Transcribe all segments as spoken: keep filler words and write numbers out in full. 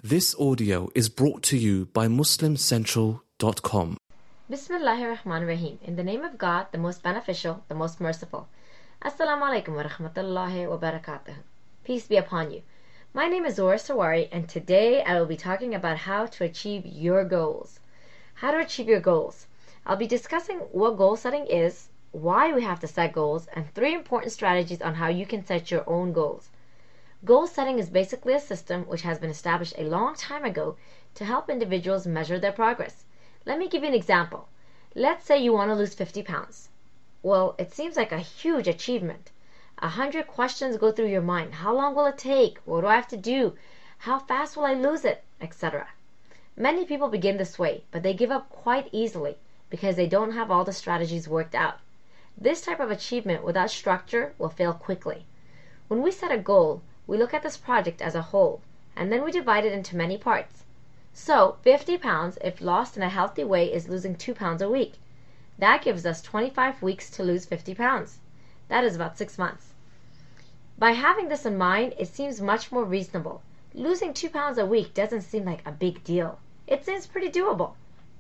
This audio is brought to you by Muslim Central dot com. Bismillahir Rahmanir Rahim. In the name of God, the most beneficial, the most merciful. Assalamu alaikum wa rahmatullahi wa barakatuh. Peace be upon you. My name is Zora Sawari, and today I will be talking about how to achieve your goals. How to achieve your goals. I'll be discussing what goal setting is, why we have to set goals, and three important strategies on how you can set your own goals. Goal setting is basically a system which has been established a long time ago to help individuals measure their progress. Let me give you an example. Let's say you want to lose fifty pounds. Well, it seems like a huge achievement. A hundred questions go through your mind. How long will it take? What do I have to do? How fast will I lose it? et cetera. Many people begin this way, but they give up quite easily because they don't have all the strategies worked out. This type of achievement without structure will fail quickly. When we set a goal, we look at this project as a whole, and then we divide it into many parts. So, fifty pounds, if lost in a healthy way, is losing two pounds a week. That gives us twenty-five weeks to lose fifty pounds. That is about six months. By having this in mind, it seems much more reasonable. Losing two pounds a week doesn't seem like a big deal. It seems pretty doable.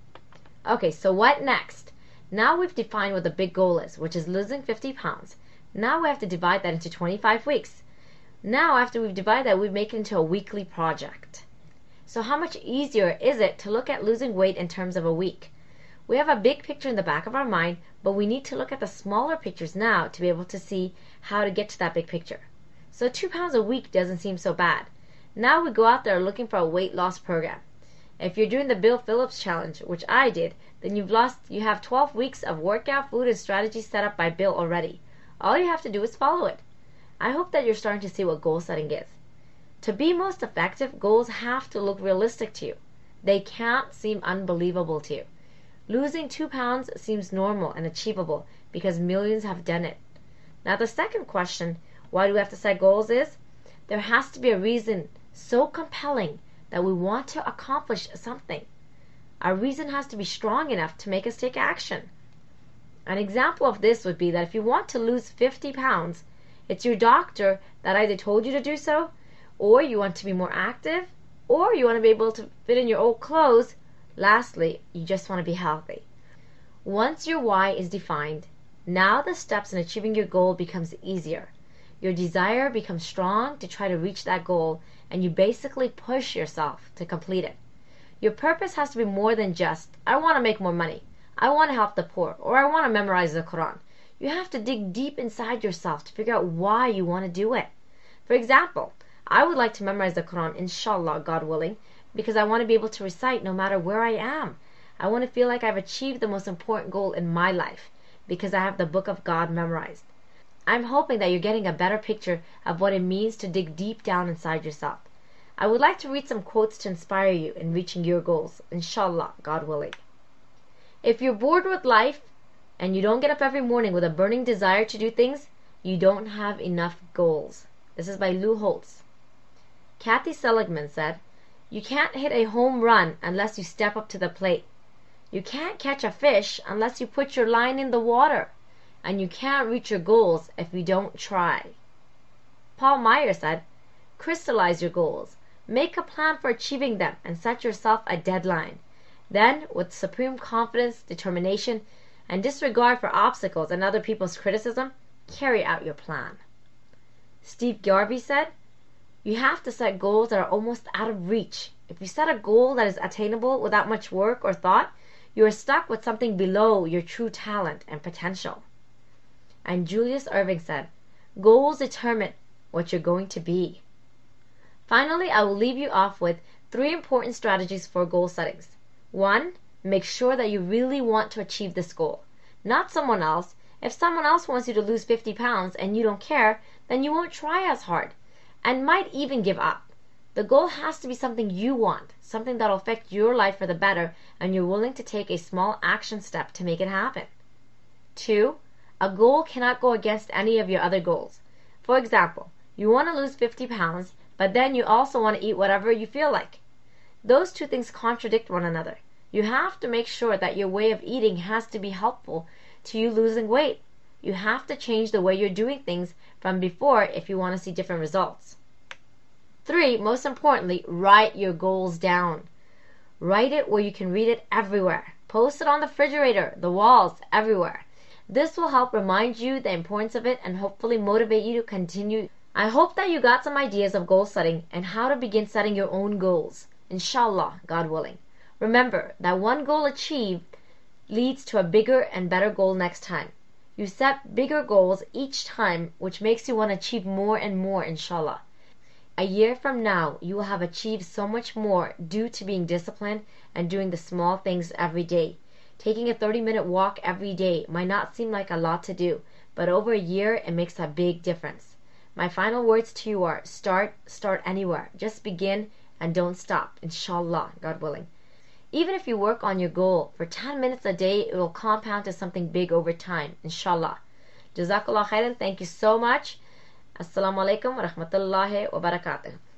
Okay, so what next? Now we've defined what the big goal is, which is losing fifty pounds. Now we have to divide that into twenty-five weeks. Now, after we've divided that, we make it into a weekly project. So how much easier is it to look at losing weight in terms of a week? We have a big picture in the back of our mind, but we need to look at the smaller pictures now to be able to see how to get to that big picture. So two pounds a week doesn't seem so bad. Now we go out there looking for a weight loss program. If you're doing the Bill Phillips challenge, which I did, then you've lost, you have twelve weeks of workout, food, and strategy set up by Bill already. All you have to do is follow it. I hope that you're starting to see what goal setting is. To be most effective, goals have to look realistic to you. They can't seem unbelievable to you. Losing two pounds seems normal and achievable because millions have done it. Now the second question, why do we have to set goals, is there has to be a reason so compelling that we want to accomplish something. Our reason has to be strong enough to make us take action. An example of this would be that if you want to lose fifty pounds, it's your doctor that either told you to do so, or you want to be more active, or you want to be able to fit in your old clothes. Lastly, you just want to be healthy. Once your why is defined, now the steps in achieving your goal becomes easier. Your desire becomes strong to try to reach that goal, and you basically push yourself to complete it. Your purpose has to be more than just, I want to make more money, I want to help the poor, or I want to memorize the Quran. You have to dig deep inside yourself to figure out why you want to do it. For example, I would like to memorize the Quran, inshallah, God willing, because I want to be able to recite no matter where I am. I want to feel like I've achieved the most important goal in my life because I have the Book of God memorized. I'm hoping that you're getting a better picture of what it means to dig deep down inside yourself. I would like to read some quotes to inspire you in reaching your goals, inshallah, God willing. If you're bored with life, and you don't get up every morning with a burning desire to do things, you don't have enough goals. This is by Lou Holtz. Kathy Seligman said, you can't hit a home run unless you step up to the plate. You can't catch a fish unless you put your line in the water. And you can't reach your goals if you don't try. Paul Meyer said, crystallize your goals. Make a plan for achieving them and set yourself a deadline. Then, with supreme confidence, determination, and disregard for obstacles and other people's criticism, carry out your plan. Steve Garvey said, you have to set goals that are almost out of reach. If you set a goal that is attainable without much work or thought, you are stuck with something below your true talent and potential. And Julius Irving said, goals determine what you're going to be. Finally, I will leave you off with three important strategies for goal settings. One, make sure that you really want to achieve this goal, not someone else. If someone else wants you to lose fifty pounds and you don't care, then you won't try as hard and might even give up. The goal has to be something you want, something that will affect your life for the better, and you're willing to take a small action step to make it happen. Two, a goal cannot go against any of your other goals. For example, you want to lose fifty pounds, but then you also want to eat whatever you feel like. Those two things contradict one another. You have to make sure that your way of eating has to be helpful to you losing weight. You have to change the way you're doing things from before if you want to see different results. Three, most importantly, write your goals down. Write it where you can read it everywhere. Post it on the refrigerator, the walls, everywhere. This will help remind you the importance of it and hopefully motivate you to continue. I hope that you got some ideas of goal setting and how to begin setting your own goals. Inshallah, God willing. Remember that one goal achieved leads to a bigger and better goal next time. You set bigger goals each time, which makes you want to achieve more and more, inshallah. A year from now, you will have achieved so much more due to being disciplined and doing the small things every day. Taking a thirty minute walk every day might not seem like a lot to do, but over a year it makes a big difference. My final words to you are, start, start anywhere. Just begin and don't stop, inshallah, God willing. Even if you work on your goal for ten minutes a day, it will compound to something big over time, inshallah. Jazakallah khairan, thank you so much. Assalamu alaikum wa rahmatullahi wa barakatuh.